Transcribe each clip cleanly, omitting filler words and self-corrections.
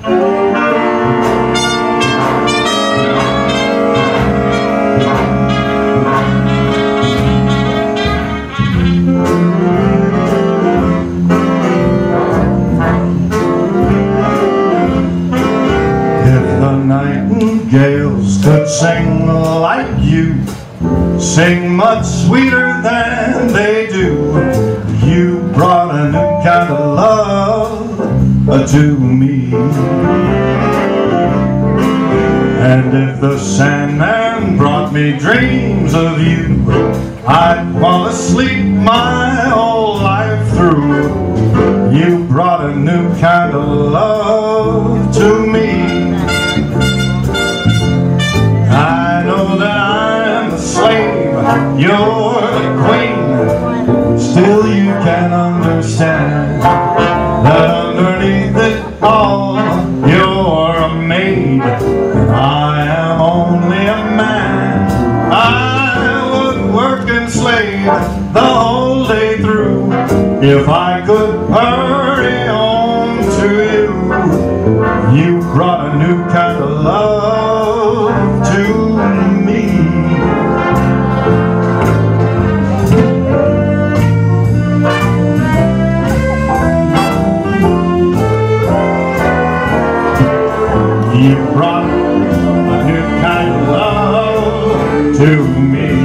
Nightingales could sing like you, sing much sweeter than they do. You brought a new kind of love to me. And if the Sandman brought me dreams of you, I'd want to sleep my whole life through. You brought a new kind of love to me. I know that I'm the slave, you're the queen. Still you can understand that underneath it all you're a maid, and I am only a man. I would work and slave the whole day through if I could hurry home to you. You brought a new kind of love to me. You brought a new kind of love to me.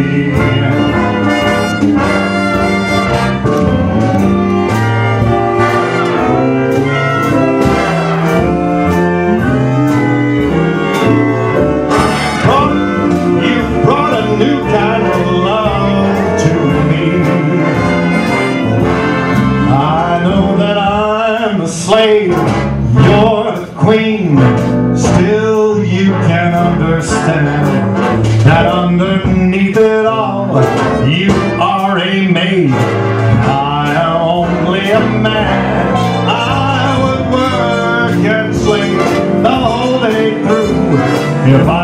Slave, you're the queen. Still you can understand that underneath it all you are a maid. I am only a man. I would work and slave the whole day through if I